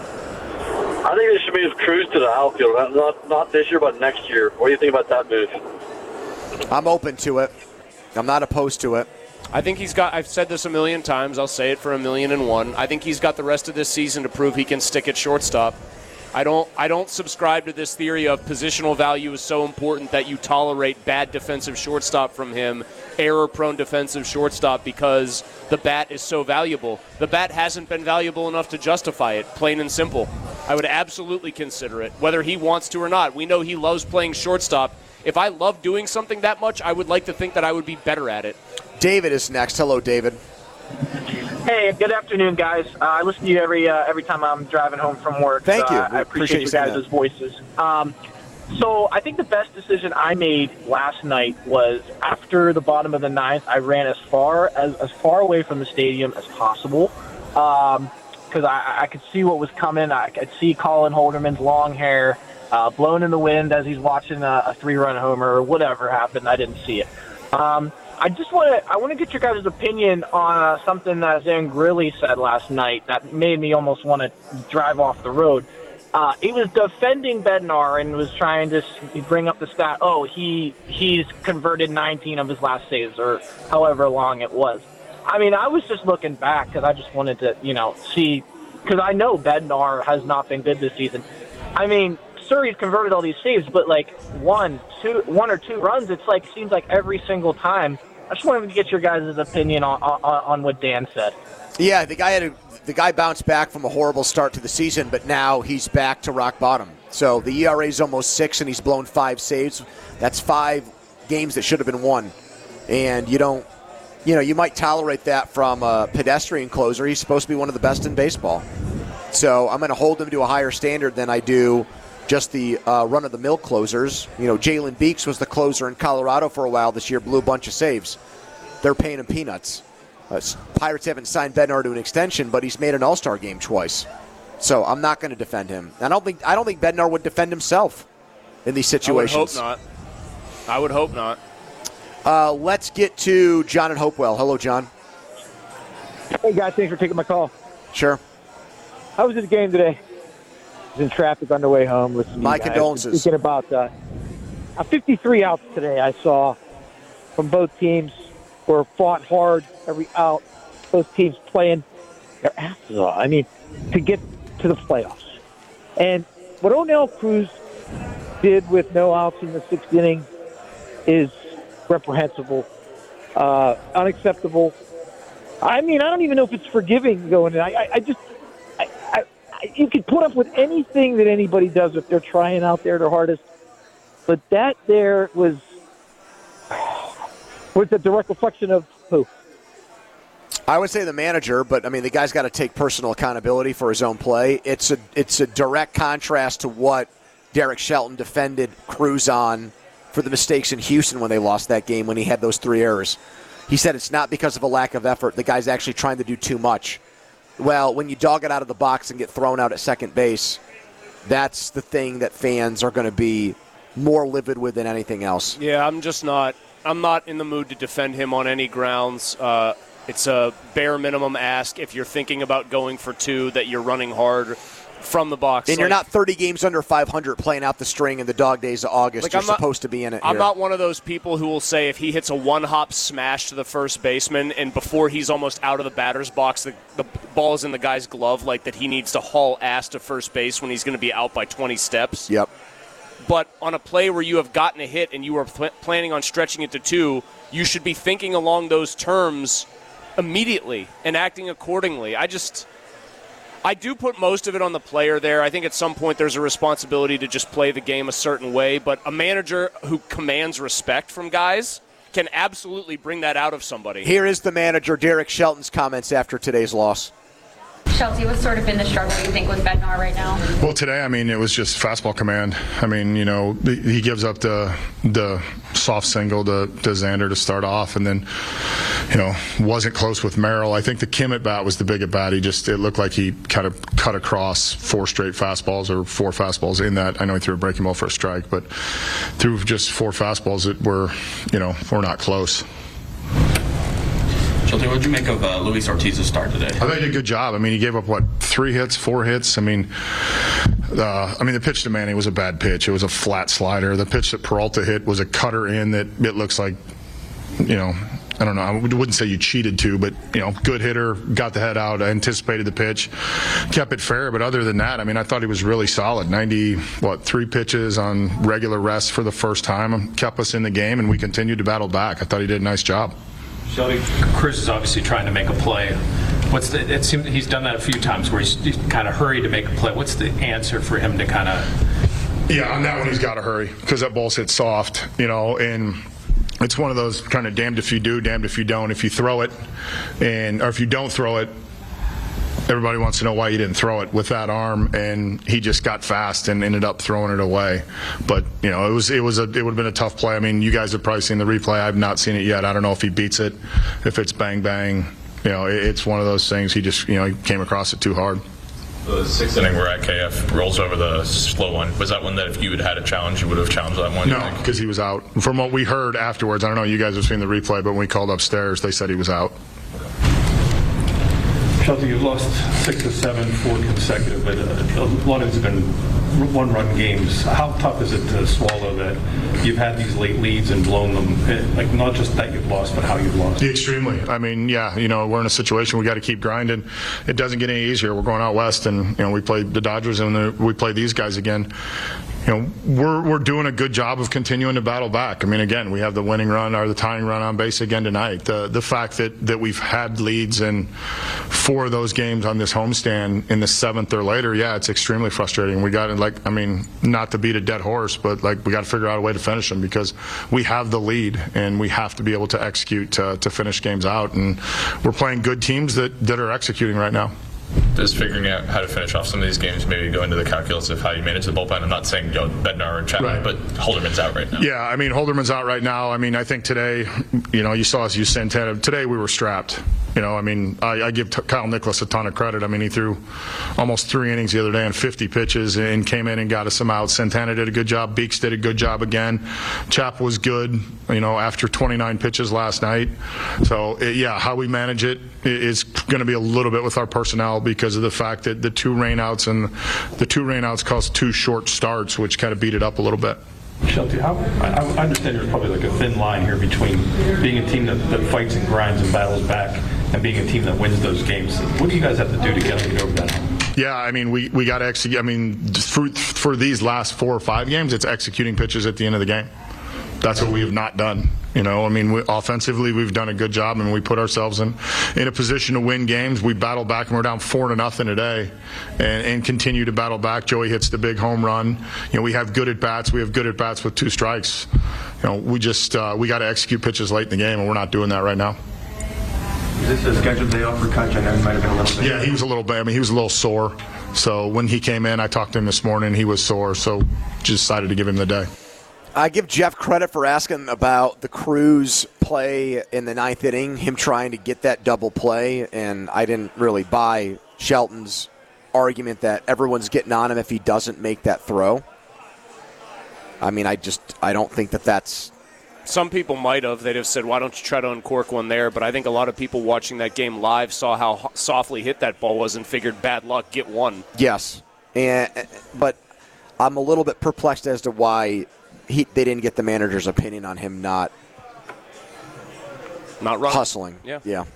I think they should move Cruz to the outfield. Not this year, but next year. What do you think about that move? I'm open to it. I'm not opposed to it. I think I've said this a million times. I'll say it for 1,000,001. I think he's got the rest of this season to prove he can stick at shortstop. I don't subscribe to this theory of positional value is so important that you tolerate bad defensive shortstop from him, error-prone defensive shortstop, because the bat is so valuable. The bat hasn't been valuable enough to justify it, plain and simple. I would absolutely consider it, whether he wants to or not. We know he loves playing shortstop. If I love doing something that much, I would like to think that I would be better at it. David is next. Hello, David. Hey, good afternoon, guys. I listen to you every time I'm driving home from work. Thank you. I appreciate you guys' voices. So I think the best decision I made last night was after the bottom of the 9th, I ran as far away from the stadium as possible because I could see what was coming. I could see Colin Holderman's long hair blown in the wind as he's watching a 3-run homer or whatever happened. I didn't see it. I want to get your guys' opinion on something that Zane Grilli said last night that made me almost want to drive off the road. He was defending Bednar and was trying to bring up the stat. Oh, he's converted 19 of his last saves or however long it was. I mean, I was just looking back because I just wanted to, see because I know Bednar has not been good this season. I mean, sure, he's converted all these saves, but one or two runs, seems like every single time. I just wanted to get your guys' opinion on what Dan said. Yeah, the guy bounced back from a horrible start to the season, but now he's back to rock bottom. So the ERA is almost 6, and he's blown 5 saves. That's 5 games that should have been won. And you might tolerate that from a pedestrian closer. He's supposed to be one of the best in baseball. So I'm going to hold him to a higher standard than I do just the run-of-the-mill closers. Jalen Beeks was the closer in Colorado for a while this year, blew a bunch of saves. They're paying him peanuts. Pirates haven't signed Bednar to an extension, but he's made an All-Star game twice. So I'm not going to defend him. I don't think Bednar would defend himself in these situations. I would hope not. Let's get to John in Hopewell. Hello, John. Hey, guys. Thanks for taking my call. Sure. How was this game today? I was in traffic on the way home. My condolences. Thinking about 53 outs today I saw from both teams were fought hard every out. Both teams playing their asses off. I mean, to get to the playoffs. And what O'Neill Cruz did with no outs in the 6th inning is reprehensible, unacceptable. I mean, I don't even know if it's forgiving going in. you can put up with anything that anybody does if they're trying out there their hardest. But that there was a direct reflection of who? I would say the manager, but I mean the guy's got to take personal accountability for his own play. It's a direct contrast to what Derek Shelton defended Cruz on for the mistakes in Houston when they lost that game when he had those 3 errors. He said it's not because of a lack of effort. The guy's actually trying to do too much. Well, when you dog it out of the box and get thrown out at second base, that's the thing that fans are going to be more livid with than anything else. Yeah, I'm not in the mood to defend him on any grounds. It's a bare minimum ask if you're thinking about going for 2 that you're running hard from the box. And you're not 30 games under 500 playing out the string in the dog days of August. You're supposed to be in it. I'm not one of those people who will say if he hits a one-hop smash to the first baseman and before he's almost out of the batter's box, the ball is in the guy's glove, like that he needs to haul ass to first base when he's going to be out by 20 steps. Yep. But on a play where you have gotten a hit and you were planning on stretching it to 2, you should be thinking along those terms immediately and acting accordingly. I do put most of it on the player there. I think at some point there's a responsibility to just play the game a certain way, but a manager who commands respect from guys can absolutely bring that out of somebody. Here is the manager, Derek Shelton's comments after today's loss. Shelty, what's sort of been the struggle you think with Bednar right now? Well, today, I mean, it was just fastball command. I mean, you know, he gives up the soft single to Xander to start off, and then, you know, wasn't close with Merrill. I think the Kim at bat was the big at bat. It looked like he kind of cut across 4 straight fastballs or 4 fastballs in that. I know he threw a breaking ball for a strike, but through just 4 fastballs that were not close. Shelty, what did you make of Luis Ortiz's start today? I thought he did a good job. I mean, he gave up, 3 hits, 4 hits? I mean, the pitch to Manny was a bad pitch. It was a flat slider. The pitch that Peralta hit was a cutter in that it looks like, you know, I don't know. I wouldn't say you cheated to, but, you know, good hitter, got the head out, anticipated the pitch, kept it fair. But other than that, I mean, I thought he was really solid. 3 pitches on regular rest for the first time, kept us in the game, and we continued to battle back. I thought he did a nice job. Shelby, Cruz is obviously trying to make a play. It seems he's done that a few times where he's kind of hurried to make a play. What's the answer for him to kind of? Yeah, on that one he's got to hurry because that ball's hit soft, you know, and it's one of those kind of damned if you do, damned if you don't. If you throw it, or if you don't throw it, everybody wants to know why you didn't throw it with that arm, and he just got fast and ended up throwing it away. But, you know, it would have been a tough play. I mean, you guys have probably seen the replay. I've not seen it yet. I don't know if he beats it, if it's bang bang. You know, it's one of those things. He just, you know, he came across it too hard. The 6th inning where IKF rolls over the slow one, was that one that if you had a challenge, you would have challenged that one? No, because he was out. From what we heard afterwards, I don't know, you guys have seen the replay, but when we called upstairs, they said he was out. Shelty, you've lost 6 or 7, 4 consecutive, but a lot of it's been one-run games. How tough is it to swallow that you've had these late leads and blown them? Like, not just that you've lost, but how you've lost. Extremely. I mean, yeah, you know, we're in a situation we got to keep grinding. It doesn't get any easier. We're going out west, and, you know, we played the Dodgers, and we play these guys again. You know, we're doing a good job of continuing to battle back. I mean, again, we have the winning run or the tying run on base again tonight. The fact that we've had leads in 4 of those games on this homestand in the 7th or later, yeah, it's extremely frustrating. We got not to beat a dead horse, but we got to figure out a way to finish them because we have the lead and we have to be able to execute to finish games out. And we're playing good teams that are executing right now. Just figuring out how to finish off some of these games, maybe go into the calculus of how you manage the bullpen. I'm not saying Bednar or Chapman, but Holderman's out right now. Yeah, I mean, Holderman's out right now. I mean, I think today, you know, you saw us use Santana. Today we were strapped. You know, I mean, I give Kyle Nicholas a ton of credit. I mean, he threw almost 3 innings the other day and 50 pitches and came in and got us some outs. Santana did a good job. Beeks did a good job again. Chap was good, you know, after 29 pitches last night. So, yeah, how we manage it is going to be a little bit with our personnel because of the fact that the 2 rainouts and the 2 rainouts caused 2 short starts, which kind of beat it up a little bit. Shelty, I understand there's probably like a thin line here between being a team that fights and grinds and battles back and being a team that wins those games. What do you guys have to do together to get over that hump? Yeah, I mean, we got to execute. I mean, for these last 4 or 5 games, it's executing pitches at the end of the game. That's what we have not done. Offensively, we've done a good job, and we put ourselves in a position to win games. We battle back, and we're down 4-0 today, and continue to battle back. Joey hits the big home run. We have good at bats. We have good at bats with 2 strikes. We just we got to execute pitches late in the game, and we're not doing that right now. Is this a scheduled day off for Kutch? I know he might have been a little bit. Yeah, he was a little bad. He was a little sore. So when he came in, I talked to him this morning. He was sore, so just decided to give him the day. I give Jeff credit for asking about the Cruz play in the 9th inning, him trying to get that double play, and I didn't really buy Shelton's argument that everyone's getting on him if he doesn't make that throw. I don't think that's... Some people might have. They'd have said, why don't you try to uncork one there? But I think a lot of people watching that game live saw how softly hit that ball was and figured bad luck, get one. Yes. But I'm a little bit perplexed as to why they didn't get the manager's opinion on him not running. Hustling. Yeah.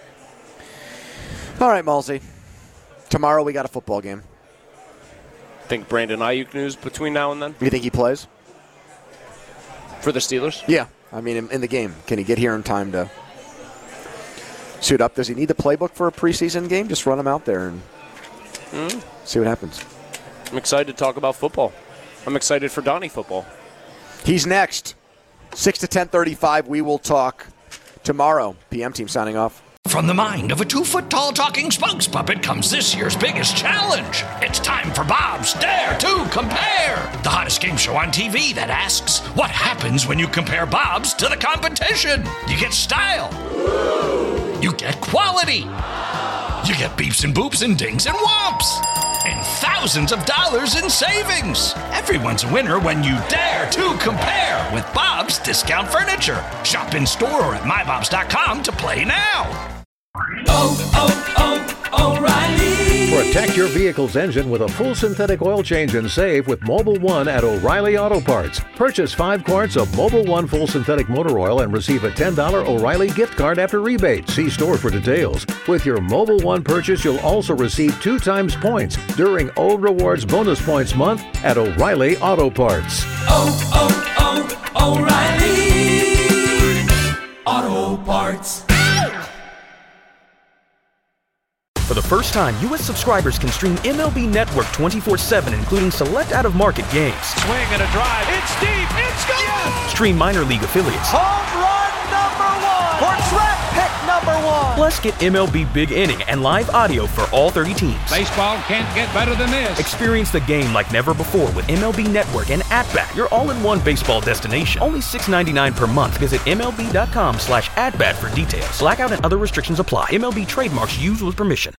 All right, Malsey. Tomorrow we got a football game. Think Brandon Ayuk news between now and then? You think he plays? For the Steelers? Yeah. In the game. Can he get here in time to suit up? Does he need the playbook for a preseason game? Just run him out there and see what happens. I'm excited to talk about football. I'm excited for Donnie football. He's next. 6 to 10:35. We will talk tomorrow. PM team signing off. From the mind of a 2-foot-tall talking spokes puppet comes this year's biggest challenge. It's time for Bob's Dare to Compare, the hottest game show on TV that asks, what happens when you compare Bob's to the competition? You get style. You get quality. You get beeps and boops and dings and whomps. And thousands of dollars in savings. Everyone's a winner when you dare to compare with Bob's Discount Furniture. Shop in store or at mybobs.com to play now. O'Reilly. Protect your vehicle's engine with a full synthetic oil change and save with Mobil 1 at O'Reilly Auto Parts. Purchase 5 quarts of Mobil 1 full synthetic motor oil and receive a $10 O'Reilly gift card after rebate. See store for details. With your Mobil 1 purchase, you'll also receive 2 times points during O Rewards Bonus Points Month at O'Reilly Auto Parts. O'Reilly Auto Parts. For the first time, U.S. subscribers can stream MLB Network 24/7, including select out-of-market games. Swing and a drive. It's deep. It's gone. Yes! Stream minor league affiliates. Home run number 1. Or draft pick number 1. Plus, get MLB Big Inning and live audio for all 30 teams. Baseball can't get better than this. Experience the game like never before with MLB Network and At-Bat, your all-in-one baseball destination. Only $6.99 per month. Visit MLB.com/atbat for details. Blackout and other restrictions apply. MLB trademarks used with permission.